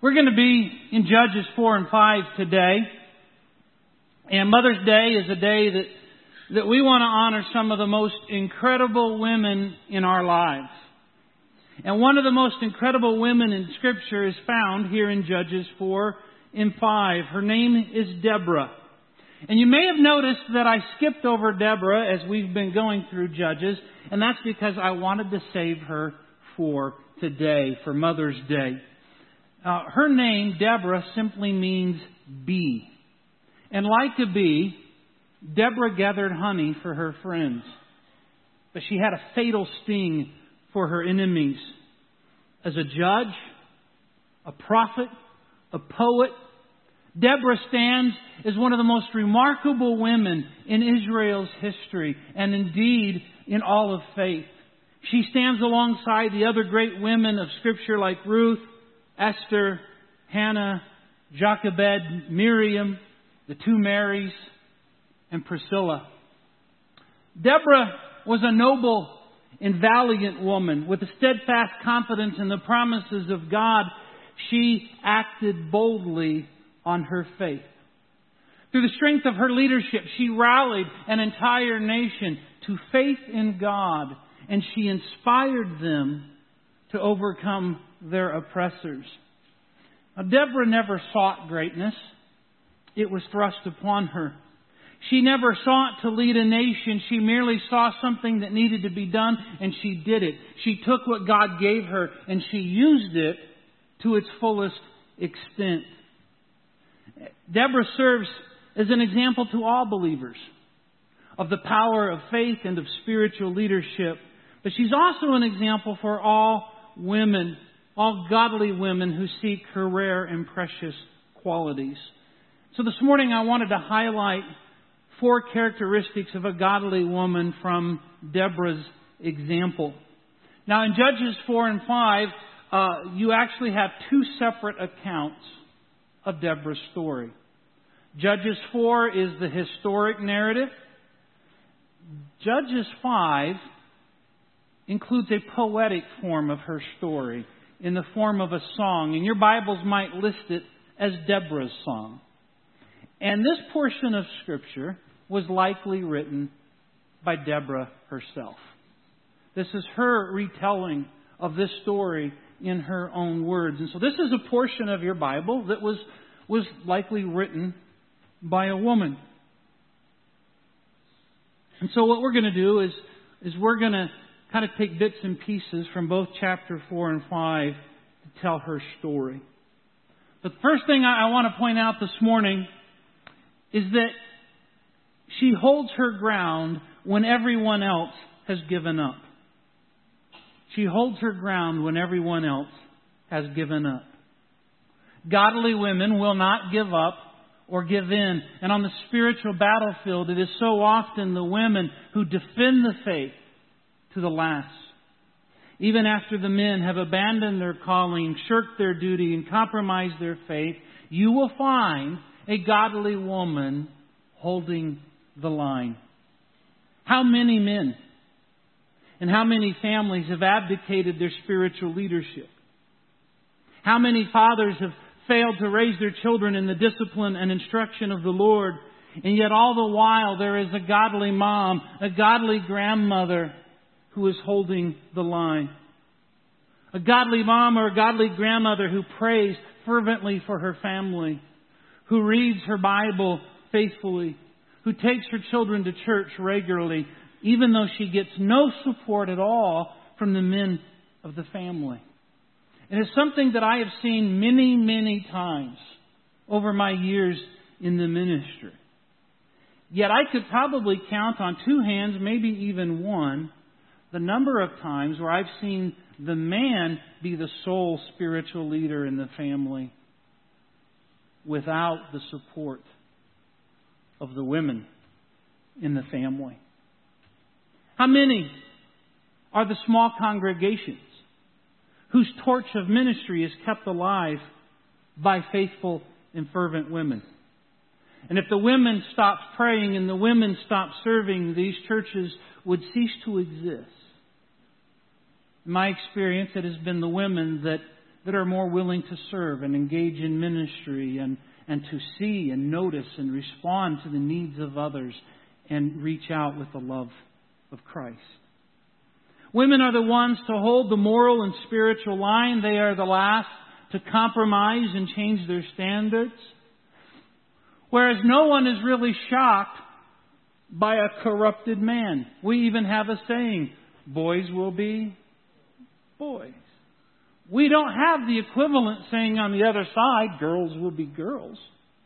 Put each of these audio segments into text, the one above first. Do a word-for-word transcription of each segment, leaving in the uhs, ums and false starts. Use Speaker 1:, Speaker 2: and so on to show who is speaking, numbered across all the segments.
Speaker 1: We're going to be in Judges four and five today. And Mother's Day is a day that, that we want to honor some of the most incredible women in our lives. And one of the most incredible women in Scripture is found here in Judges four and five. Her name is Deborah. And you may have noticed that I skipped over Deborah as we've been going through Judges. And that's because I wanted to save her for today, for Mother's Day. Uh, her name, Deborah, simply means bee. And like a bee, Deborah gathered honey for her friends. But she had a fatal sting for her enemies. As a judge, a prophet, a poet, Deborah stands as one of the most remarkable women in Israel's history, and indeed in all of faith. She stands alongside the other great women of Scripture like Ruth, Esther, Hannah, Jochebed, Miriam, the two Marys, and Priscilla. Deborah was a noble and valiant woman with a steadfast confidence in the promises of God. She acted boldly on her faith. Through the strength of her leadership, she rallied an entire nation to faith in God, and she inspired them to overcome their oppressors. Now, Deborah never sought greatness. It was thrust upon her. She never sought to lead a nation. She merely saw something that needed to be done, and she did it. She took what God gave her, and she used it to its fullest extent. Deborah serves as an example to all believers of the power of faith and of spiritual leadership. But she's also an example for all women, all godly women who seek her rare and precious qualities. So this morning I wanted to highlight four characteristics of a godly woman from Deborah's example. Now in Judges four and five, uh, you actually have two separate accounts of Deborah's story. Judges four is the historic narrative. Judges five includes a poetic form of her story in the form of a song. And your Bibles might list it as Deborah's song. And this portion of Scripture was likely written by Deborah herself. This is her retelling of this story in her own words. And so this is a portion of your Bible that was, was likely written by a woman. And so what we're going to do is, is we're going to kind of take bits and pieces from both chapter four and five to tell her story. But the first thing I, I want to point out this morning is that she holds her ground when everyone else has given up. She holds her ground when everyone else has given up. Godly women will not give up or give in. And on the spiritual battlefield, it is so often the women who defend the faith to the last. Even after the men have abandoned their calling, shirked their duty, and compromised their faith, you will find a godly woman holding the line. How many men and how many families have abdicated their spiritual leadership? How many fathers have failed to raise their children in the discipline and instruction of the Lord? And yet all the while there is a godly mom, a godly grandmother who is holding the line. A godly mom or a godly grandmother who prays fervently for her family, who reads her Bible faithfully, who takes her children to church regularly, even though she gets no support at all from the men of the family. And it's something that I have seen many, many times over my years in the ministry. Yet I could probably count on two hands, maybe even one, the number of times where I've seen the man be the sole spiritual leader in the family without the support of the women in the family. How many are the small congregations whose torch of ministry is kept alive by faithful and fervent women? And if the women stopped praying and the women stopped serving, these churches would cease to exist. In my experience, it has been the women that that are more willing to serve and engage in ministry and, and to see and notice and respond to the needs of others and reach out with the love of Christ. Women are the ones to hold the moral and spiritual line. They are the last to compromise and change their standards. Whereas no one is really shocked by a corrupted man. We even have a saying, boys will be boys. We don't have the equivalent saying on the other side, girls will be girls.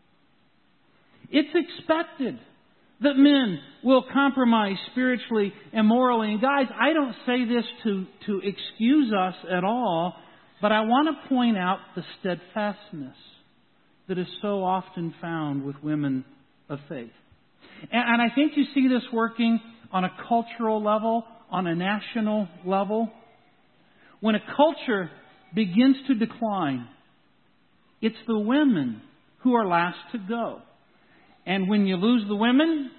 Speaker 1: It's expected that men will compromise spiritually and morally. And guys, I don't say this to, to excuse us at all, but I want to point out the steadfastness that is so often found with women of faith. And, and I think you see this working on a cultural level, on a national level. When a culture begins to decline, it's the women who are last to go. And when you lose the women,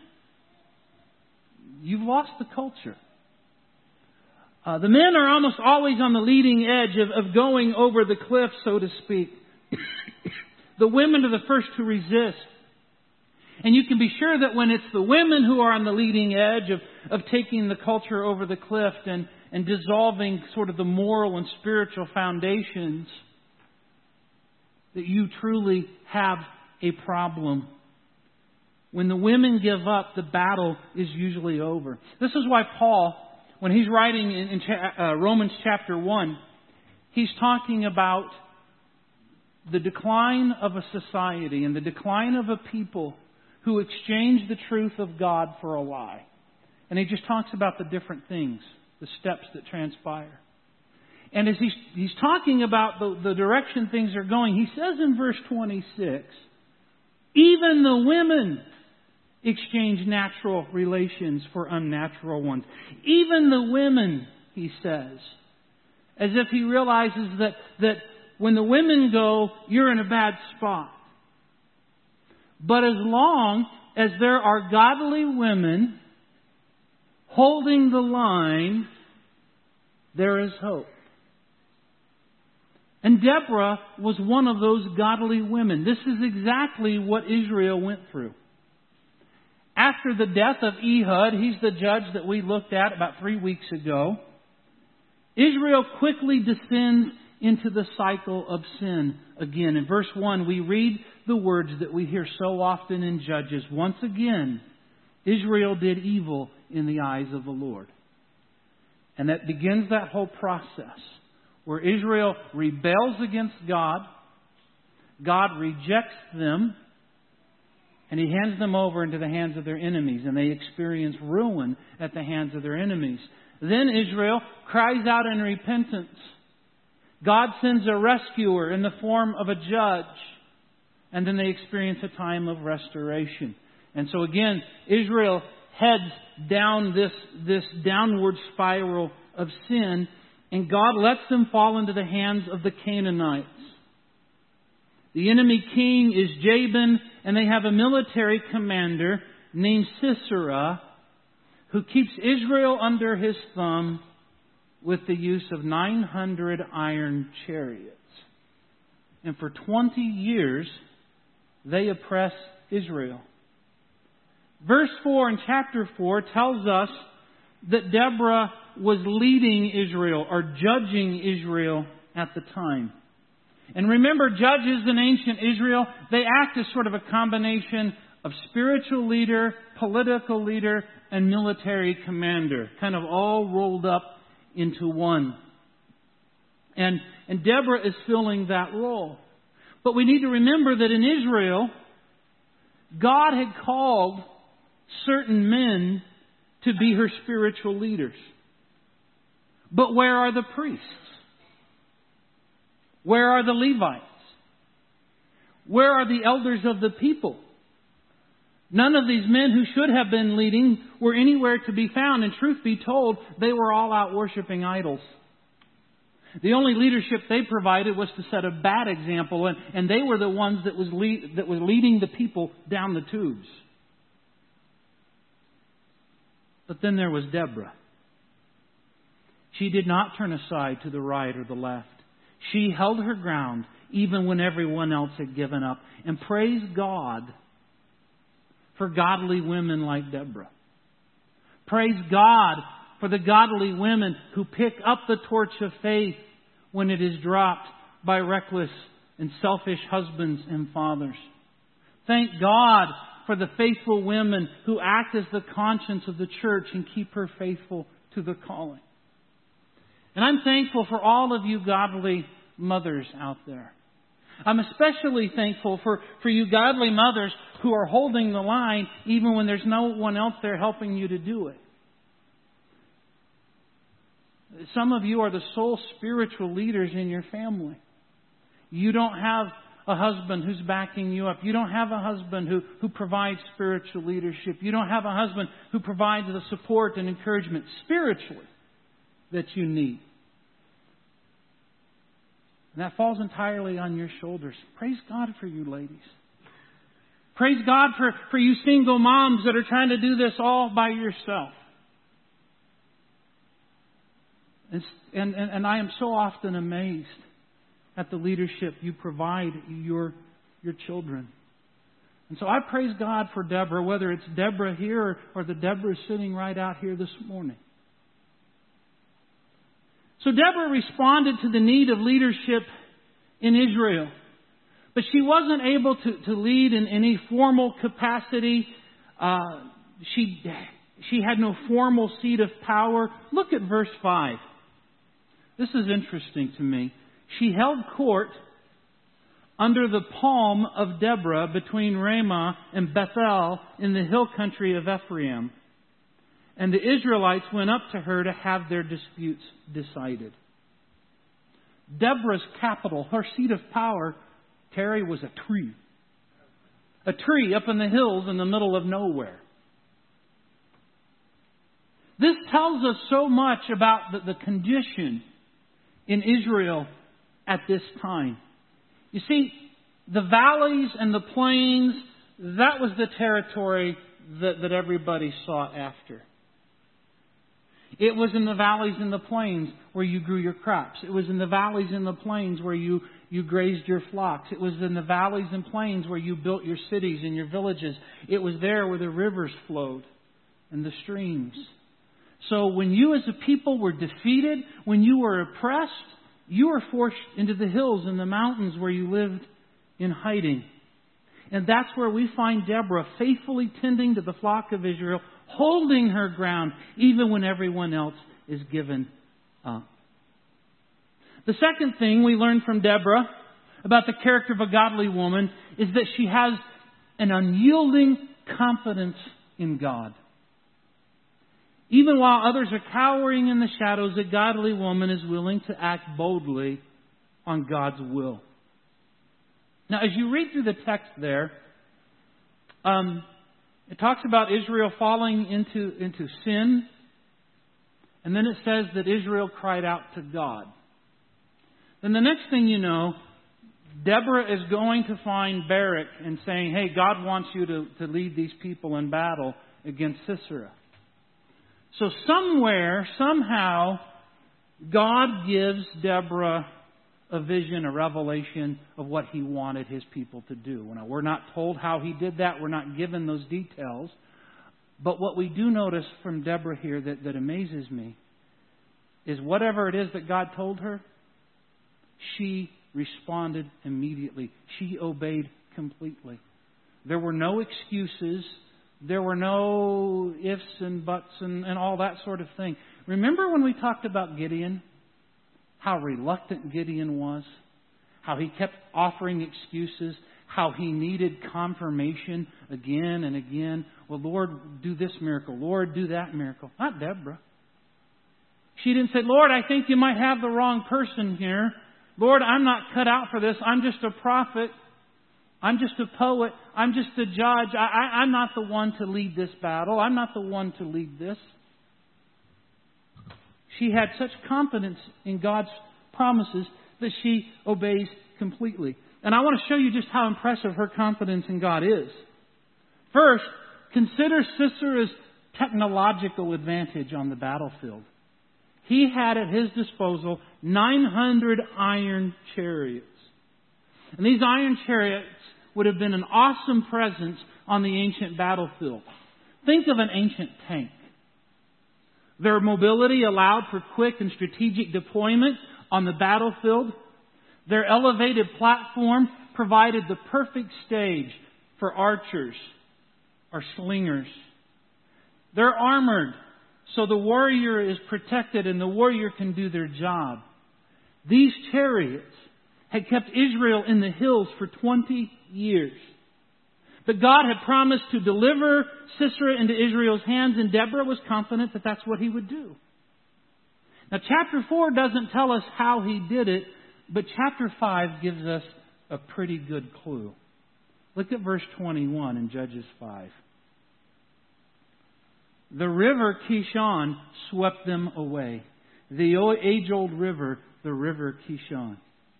Speaker 1: you've lost the culture. Uh, the men are almost always on the leading edge of, of going over the cliff, so to speak. The women are the first to resist. And you can be sure that when it's the women who are on the leading edge of, of taking the culture over the cliff and, and dissolving sort of the moral and spiritual foundations, that you truly have a problem. When the women give up, the battle is usually over. This is why Paul, when he's writing in, in uh, Romans chapter one, he's talking about the decline of a society and the decline of a people who exchange the truth of God for a lie. And he just talks about the different things, the steps that transpire. And as he's, he's talking about the, the direction things are going, he says in verse twenty-six, even the women exchange natural relations for unnatural ones. Even the women, he says, as if he realizes that, that when the women go, you're in a bad spot. But as long as there are godly women holding the line, there is hope. And Deborah was one of those godly women. This is exactly what Israel went through. After the death of Ehud, he's the judge that we looked at about three weeks ago, Israel quickly descends into the cycle of sin again. In verse one, we read the words that we hear so often in Judges. Once again, Israel did evil in the eyes of the Lord. And that begins that whole process where Israel rebels against God, God rejects them, and He hands them over into the hands of their enemies, and they experience ruin at the hands of their enemies. Then Israel cries out in repentance. God sends a rescuer in the form of a judge, and then they experience a time of restoration. And so again, Israel heads down this, this downward spiral of sin, and God lets them fall into the hands of the Canaanites. The enemy king is Jabin, and they have a military commander named Sisera who keeps Israel under his thumb with the use of nine hundred iron chariots. And for twenty years, they oppress Israel. Verse four in chapter four tells us that Deborah was leading Israel or judging Israel at the time. And remember, judges in ancient Israel, they act as sort of a combination of spiritual leader, political leader, and military commander, kind of all rolled up into one. And, and Deborah is filling that role. But we need to remember that in Israel, God had called certain men to be her spiritual leaders. But where are the priests? Where are the Levites? Where are the elders of the people? None of these men who should have been leading were anywhere to be found. And truth be told, they were all out worshiping idols. The only leadership they provided was to set a bad example, and, and they were the ones that was lead, that were leading the people down the tubes. But then there was Deborah. She did not turn aside to the right or the left. She held her ground even when everyone else had given up. And praise God for godly women like Deborah. Praise God for the godly women who pick up the torch of faith when it is dropped by reckless and selfish husbands and fathers. Thank God for the faithful women who act as the conscience of the church and keep her faithful to the calling. And I'm thankful for all of you godly mothers out there. I'm especially thankful for, for you godly mothers who are holding the line even when there's no one else there helping you to do it. Some of you are the sole spiritual leaders in your family. You don't have a husband who's backing you up. You don't have a husband who, who provides spiritual leadership. You don't have a husband who provides the support and encouragement spiritually that you need. And that falls entirely on your shoulders. Praise God for you ladies. Praise God for, for you single moms that are trying to do this all by yourself. And, and, and I am so often amazed at the leadership you provide your, your children. And so I praise God for Deborah, whether it's Deborah here or, or the Deborah sitting right out here this morning. So Deborah responded to the need of leadership in Israel. But she wasn't able to, to lead in any formal capacity. Uh, she, she had no formal seat of power. Look at verse five. This is interesting to me. She held court under the palm of Deborah between Ramah and Bethel in the hill country of Ephraim. And the Israelites went up to her to have their disputes decided. Deborah's capital, her seat of power, Terry, was a tree. A tree up in the hills in the middle of nowhere. This tells us so much about the, the condition in Israel at this time. You see, the valleys and the plains, that was the territory that, that everybody sought after. It was in the valleys and the plains where you grew your crops. It was in the valleys and the plains where you, you grazed your flocks. It was in the valleys and plains where you built your cities and your villages. It was there where the rivers flowed and the streams. So when you as a people were defeated, when you were oppressed, you were forced into the hills and the mountains where you lived in hiding. And that's where we find Deborah faithfully tending to the flock of Israel, holding her ground even when everyone else is given up. The second thing we learn from Deborah about the character of a godly woman is that she has an unyielding confidence in God. Even while others are cowering in the shadows, a godly woman is willing to act boldly on God's will. Now, as you read through the text there, um, it talks about Israel falling into, into sin. And then it says that Israel cried out to God. Then the next thing you know, Deborah is going to find Barak and saying, hey, God wants you to, to lead these people in battle against Sisera. So somewhere, somehow, God gives Deborah a vision, a revelation of what He wanted His people to do. Now, we're not told how He did that. We're not given those details. But what we do notice from Deborah here that, that amazes me is whatever it is that God told her, she responded immediately. She obeyed completely. There were no excuses. There were no ifs and buts and, and all that sort of thing. Remember when we talked about Gideon? How reluctant Gideon was? How he kept offering excuses? How he needed confirmation again and again? Well, Lord, do this miracle. Lord, do that miracle. Not Deborah. She didn't say, Lord, I think you might have the wrong person here. Lord, I'm not cut out for this. I'm just a prophet. I'm just a poet. I'm just a judge. I, I, I'm not the one to lead this battle. I'm not the one to lead this. She had such confidence in God's promises that she obeys completely. And I want to show you just how impressive her confidence in God is. First, consider Sisera's technological advantage on the battlefield. he had at his disposal nine hundred iron chariots. And these iron chariots would have been an awesome presence on the ancient battlefield. Think of an ancient tank. Their mobility allowed for quick and strategic deployment on the battlefield. Their elevated platform provided the perfect stage for archers or slingers. They're armored, so the warrior is protected and the warrior can do their job. These chariots had kept Israel in the hills for twenty years. But God had promised to deliver Sisera into Israel's hands, and Deborah was confident that that's what He would do. Now, chapter four doesn't tell us how He did it, but chapter five gives us a pretty good clue. Look at verse twenty-one in Judges five. The river Kishon swept them away. The age-old river, the river Kishon.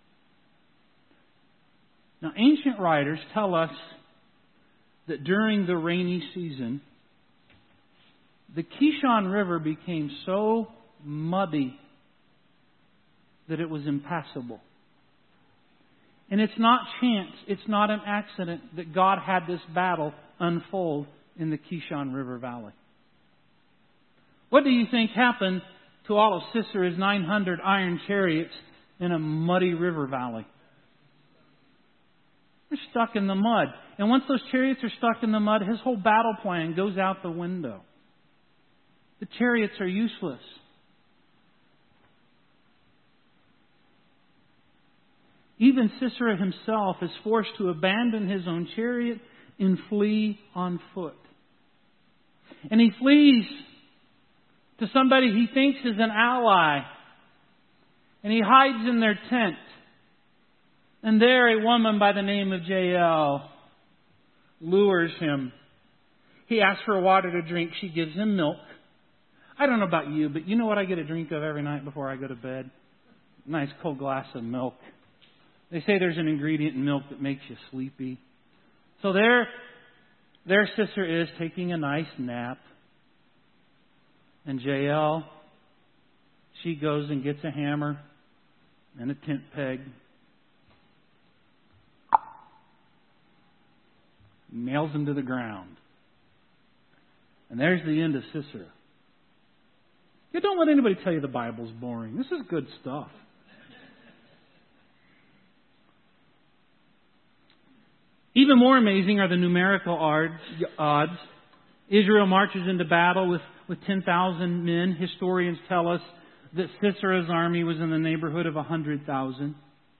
Speaker 1: Now, ancient writers tell us that during the rainy season, the Kishon River became so muddy that it was impassable. And it's not chance, it's not an accident that God had this battle unfold in the Kishon River Valley. What do you think happened to all of Sisera's nine hundred iron chariots in a muddy river valley? They're stuck in the mud. And once those chariots are stuck in the mud, his whole battle plan goes out the window. The chariots are useless. Even Sisera himself is forced to abandon his own chariot and flee on foot. And he flees to somebody he thinks is an ally. And he hides in their tent. And there a woman by the name of Jael lures him. He asks for water to drink. She gives him milk. I don't know about you, but you know what I get a drink of every night before I go to bed? A nice cold glass of milk. They say there's an ingredient in milk that makes you sleepy. So there, there Sisera is taking a nice nap. And Jael, she goes and gets a hammer and a tent peg. Nails him to the ground. And there's the end of Sisera. You don't let anybody tell you the Bible's boring. This is good stuff. Even more amazing are the numerical odds. Israel marches into battle with, with ten thousand men. Historians tell us that Sisera's army was in the neighborhood of one hundred thousand.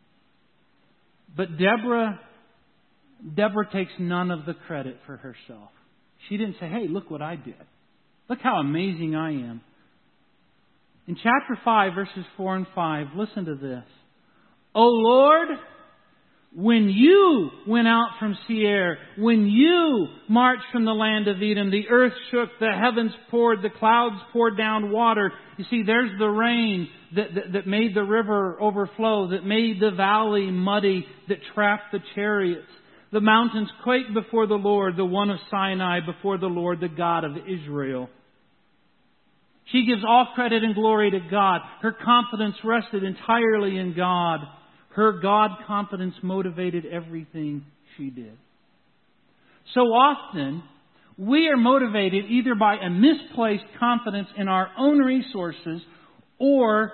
Speaker 1: But Deborah, Deborah takes none of the credit for herself. She didn't say, hey, look what I did. Look how amazing I am. In chapter five, verses four and five, listen to this. O Lord, when you went out from Seir, when you marched from the land of Edom, the earth shook, the heavens poured, the clouds poured down water. You see, there's the rain that, that, that made the river overflow, that made the valley muddy, that trapped the chariots. The mountains quaked before the Lord, the one of Sinai, before the Lord, the God of Israel. She gives all credit and glory to God. Her confidence rested entirely in God. Her God confidence motivated everything she did. So often, we are motivated either by a misplaced confidence in our own resources or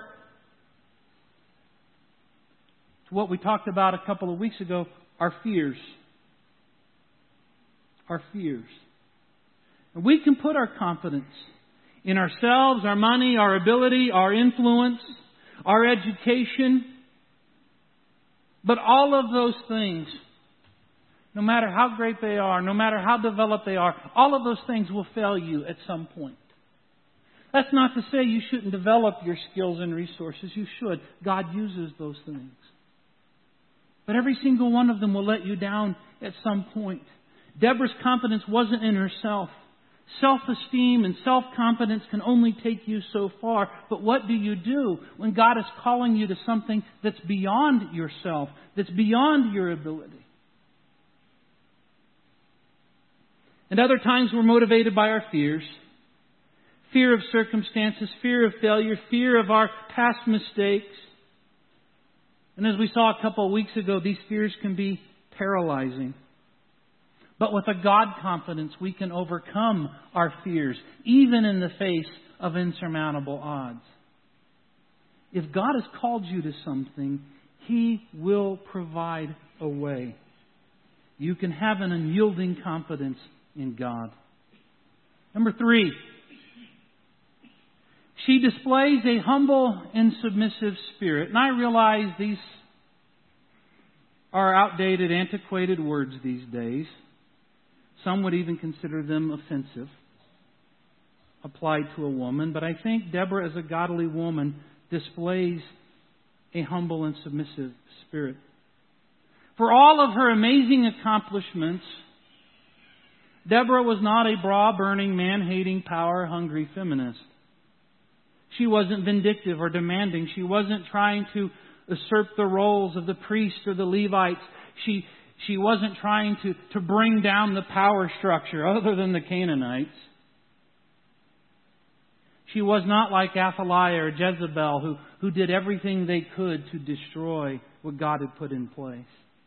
Speaker 1: what we talked about a couple of weeks ago, our fears. Our fears. And we can put our confidence in ourselves, our money, our ability, our influence, our education. But all of those things, no matter how great they are, no matter how developed they are, all of those things will fail you at some point. That's not to say you shouldn't develop your skills and resources. You should. God uses those things. But every single one of them will let you down at some point. Deborah's confidence wasn't in herself. Self-esteem and self-confidence can only take you so far. But what do you do when God is calling you to something that's beyond yourself, that's beyond your ability? And other times we're motivated by our fears. fear of circumstances, fear of failure, fear of our past mistakes. And as we saw a couple of weeks ago, these fears can be paralyzing. But with a God confidence, we can overcome our fears, even in the face of insurmountable odds. If God has called you to something, He will provide a way. You can have an unyielding confidence in God. Number three, she displays a humble and submissive spirit. And I realize these are outdated, antiquated words these days. Some would even consider them offensive, applied to a woman. But I think Deborah, as a godly woman, displays a humble and submissive spirit. For all of her amazing accomplishments, Deborah was not a bra-burning, man-hating, power-hungry feminist. She wasn't vindictive or demanding. She wasn't trying to usurp the roles of the priests or the Levites. She, she wasn't trying to, to bring down the power structure other than the Canaanites. She was not like Athaliah or Jezebel, who, who did everything they could to destroy what God had put in place.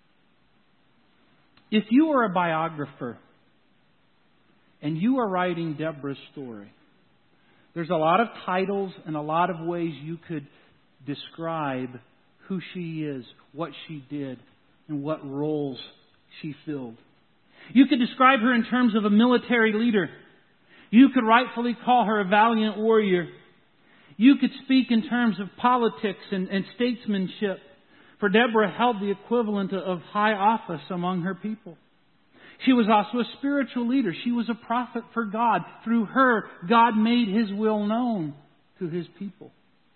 Speaker 1: If you were a biographer and you are writing Deborah's story, there's a lot of titles and a lot of ways you could describe who she is, what she did, and what roles she filled. You could describe her in terms of a military leader. You could rightfully call her a valiant warrior. You could speak in terms of politics and, and statesmanship. For Deborah held the equivalent of high office among her people. She was also a spiritual leader. She was a prophet for God. Through her, God made His will known to His people.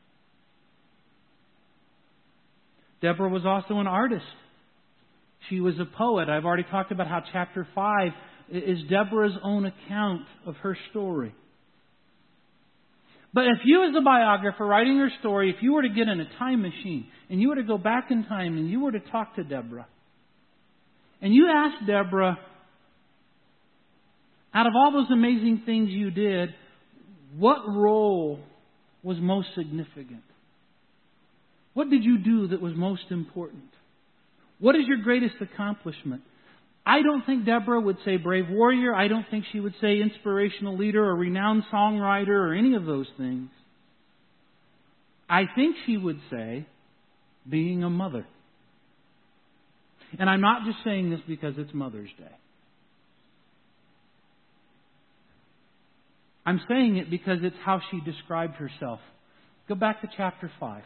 Speaker 1: Deborah was also an artist. She was a poet. I've already talked about how chapter five is Deborah's own account of her story. But if you as a biographer writing her story, if you were to get in a time machine and you were to go back in time and you were to talk to Deborah, and you asked Deborah, out of all those amazing things you did, what role was most significant? What did you do that was most important? What is your greatest accomplishment? I don't think Deborah would say brave warrior. I don't think she would say inspirational leader or renowned songwriter or any of those things. I think she would say being a mother. And I'm not just saying this because it's Mother's Day. I'm saying it because it's how she described herself. Go back to chapter five.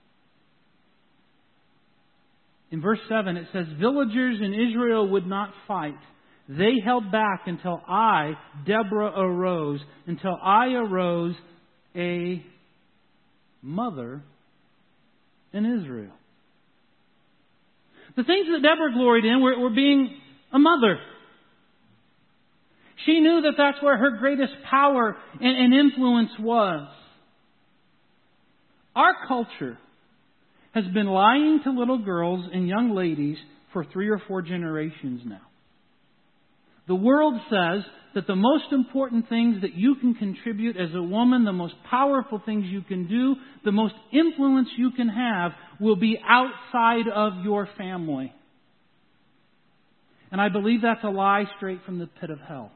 Speaker 1: In verse seven it says, villagers in Israel would not fight. They held back until I, Deborah, arose. Until I arose, a mother in Israel. The things that Deborah gloried in were, were being a mother. She knew that that's where her greatest power and, and influence was. Our culture has been lying to little girls and young ladies for three or four generations now. The world says that the most important things that you can contribute as a woman, the most powerful things you can do, the most influence you can have will be outside of your family. And I believe that's a lie straight from the pit of hell.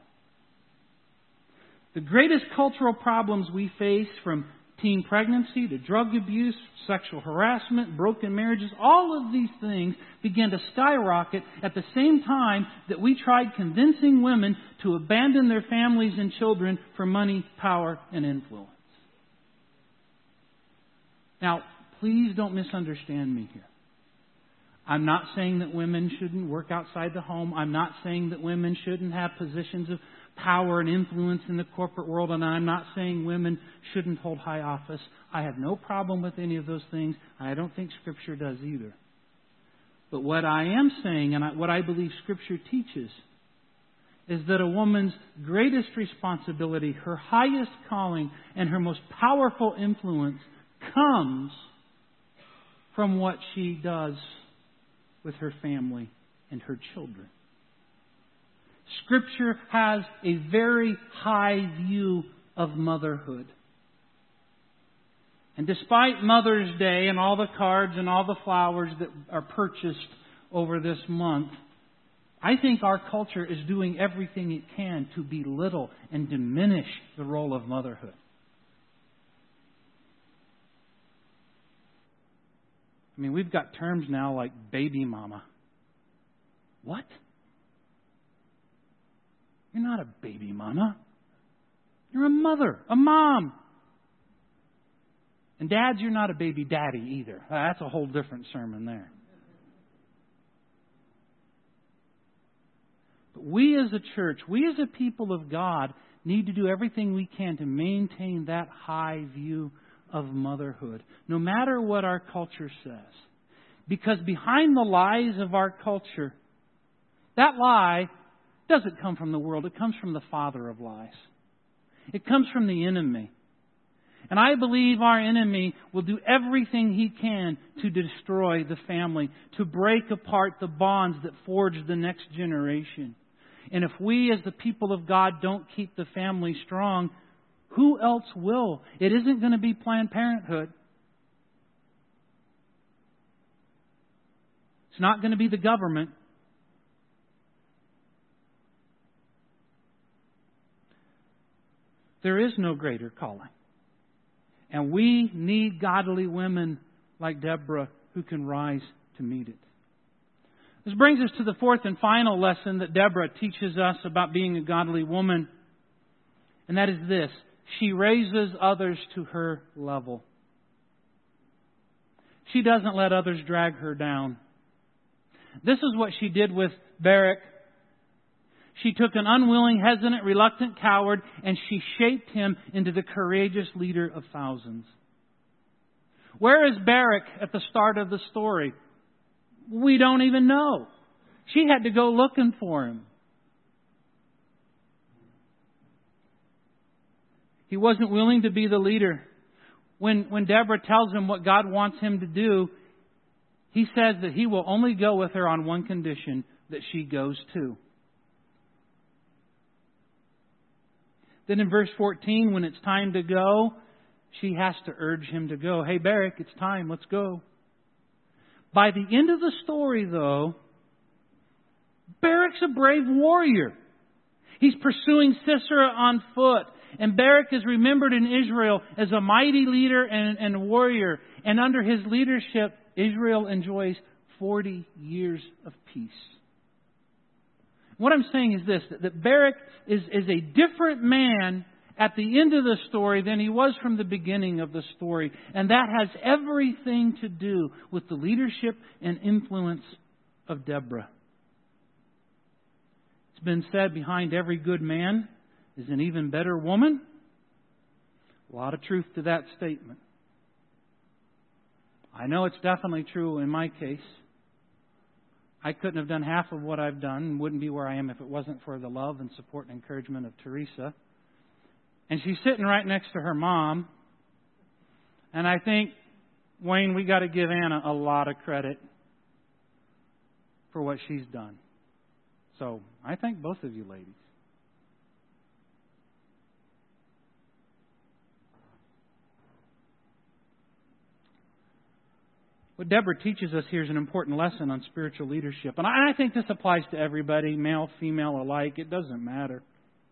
Speaker 1: The greatest cultural problems we face, from teen pregnancy to drug abuse, sexual harassment, broken marriages, all of these things began to skyrocket at the same time that we tried convincing women to abandon their families and children for money, power, and influence. Now, please don't misunderstand me here. I'm not saying that women shouldn't work outside the home. I'm not saying that women shouldn't have positions of power and influence in the corporate world, and I'm not saying women shouldn't hold high office. I have no problem with any of those things. I don't think Scripture does either. But what I am saying, and what I believe Scripture teaches, is that a woman's greatest responsibility, her highest calling, and her most powerful influence comes from what she does with her family and her children. Scripture has a very high view of motherhood. And despite Mother's Day and all the cards and all the flowers that are purchased over this month, I think our culture is doing everything it can to belittle and diminish the role of motherhood. I mean, we've got terms now like baby mama. What? You're not a baby mama. You're a mother, a mom. And dads, you're not a baby daddy either. That's a whole different sermon there. But we as a church, we as a people of God, need to do everything we can to maintain that high view of motherhood, no matter what our culture says. Because behind the lies of our culture, that lie doesn't come from the world. It comes from the father of lies. It comes from the enemy. And I believe our enemy will do everything he can to destroy the family, to break apart the bonds that forge the next generation. And if we as the people of God don't keep the family strong, who else will? It isn't going to be Planned Parenthood. It's not going to be the government. There is no greater calling. And we need godly women like Deborah who can rise to meet it. This brings us to the fourth and final lesson that Deborah teaches us about being a godly woman. And that is this. She raises others to her level. She doesn't let others drag her down. This is what she did with Barak. She took an unwilling, hesitant, reluctant coward and she shaped him into the courageous leader of thousands. Where is Barak at the start of the story? We don't even know. She had to go looking for him. He wasn't willing to be the leader. When, when Deborah tells him what God wants him to do, he says that he will only go with her on one condition, that she goes too. Then in verse fourteen, when it's time to go, she has to urge him to go. Hey, Barak, it's time. Let's go. By the end of the story, though, Barak's a brave warrior. He's pursuing Sisera on foot. And Barak is remembered in Israel as a mighty leader and, and warrior. And under his leadership, Israel enjoys forty years of peace. What I'm saying is this, that Barak is, is a different man at the end of the story than he was from the beginning of the story. And that has everything to do with the leadership and influence of Deborah. It's been said, behind every good man is an even better woman. A lot of truth to that statement. I know it's definitely true in my case. I couldn't have done half of what I've done and wouldn't be where I am if it wasn't for the love and support and encouragement of Teresa. And she's sitting right next to her mom. And I think, Wayne, we got to give Anna a lot of credit for what she's done. So I thank both of you ladies. What Deborah teaches us here is an important lesson on spiritual leadership. And I think this applies to everybody, male, female alike. It doesn't matter.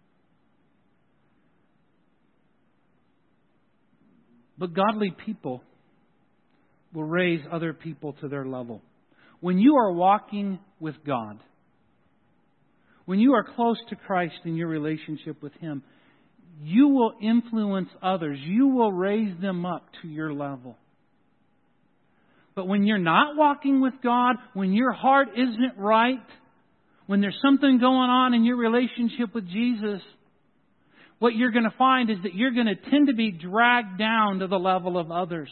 Speaker 1: But godly people will raise other people to their level. When you are walking with God, when you are close to Christ in your relationship with Him, you will influence others. You will raise them up to your level. But when you're not walking with God, when your heart isn't right, when there's something going on in your relationship with Jesus, what you're going to find is that you're going to tend to be dragged down to the level of others.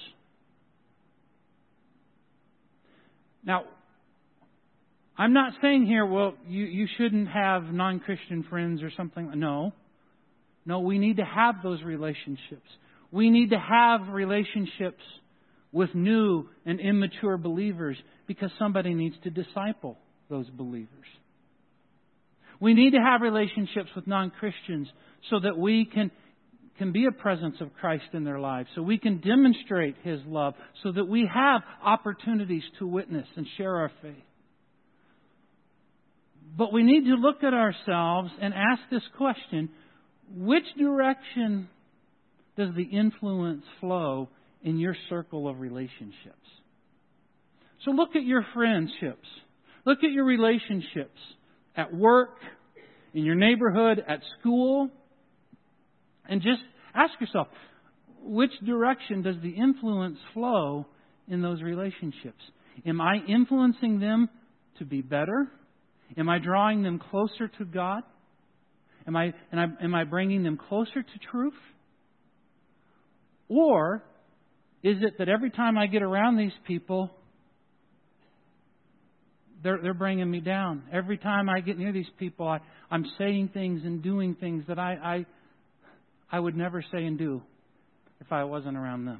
Speaker 1: Now, I'm not saying here, well, you, you shouldn't have non-Christian friends or something. No. No, we need to have those relationships. We need to have relationships with new and immature believers because somebody needs to disciple those believers. We need to have relationships with non-Christians so that we can can be a presence of Christ in their lives, so we can demonstrate His love, so that we have opportunities to witness and share our faith. But we need to look at ourselves and ask this question: which direction does the influence flow in your circle of relationships? So look at your friendships. Look at your relationships at work, in your neighborhood, at school. And just ask yourself, which direction does the influence flow in those relationships? Am I influencing them to be better? Am I drawing them closer to God? Am I, and I, am I bringing them closer to truth? Or is it that every time I get around these people, they're, they're bringing me down? Every time I get near these people, I, I'm saying things and doing things that I, I, I would never say and do if I wasn't around them.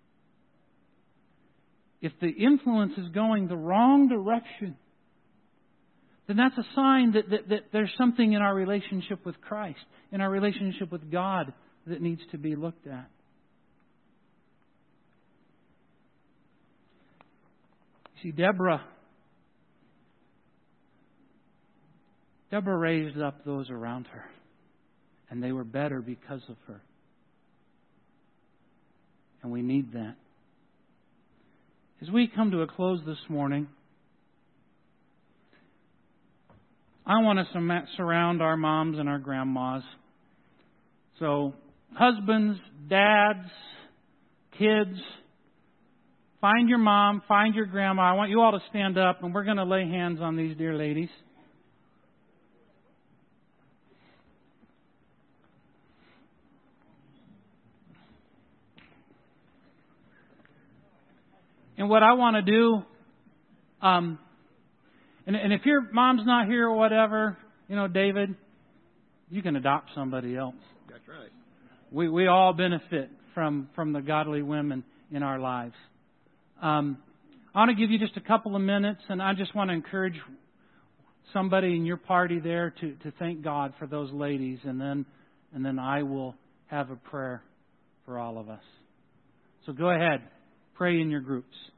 Speaker 1: If the influence is going the wrong direction, then that's a sign that, that, that there's something in our relationship with Christ, in our relationship with God, that needs to be looked at. See, Deborah, Deborah raised up those around her, and they were better because of her. And we need that. As we come to a close this morning, I want to surround our moms and our grandmas. So, husbands, dads, kids, find your mom, find your grandma. I want you all to stand up, and we're going to lay hands on these dear ladies. And what I want to do, um, and, and if your mom's not here or whatever, you know, David, you can adopt somebody else.
Speaker 2: That's right.
Speaker 1: We we all benefit from, from the godly women in our lives. Um, I want to give you just a couple of minutes, and I just want to encourage somebody in your party there to, to thank God for those ladies, and then and then I will have a prayer for all of us. So go ahead, pray in your groups.